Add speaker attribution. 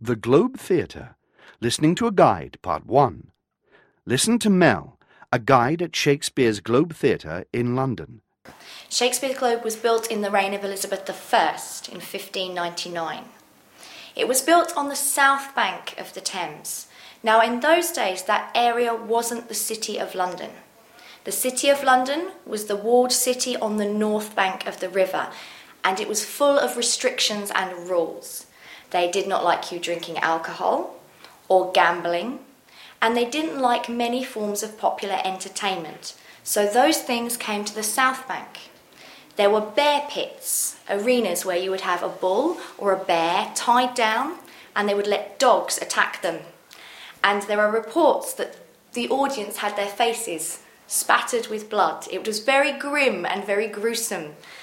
Speaker 1: The Globe Theatre, Listening to a Guide, Part 1. Listen to Mel, a guide at Shakespeare's Globe Theatre in London.
Speaker 2: Shakespeare's Globe was built in the reign of Elizabeth I in 1599. It was built on the south bank of the Thames. Now, in those days, that area wasn't the City of London. The City of London was the walled city on the north bank of the river, and it was full of restrictions and rules. They did not like you drinking alcohol or gambling, and they didn't like many forms of popular entertainment. So those things came to the south bank. There were bear pits, arenas where you would have a bull or a bear tied down, and they would let dogs attack them. And there are reports that the audience had their faces spattered with blood. It was very grim and very gruesome.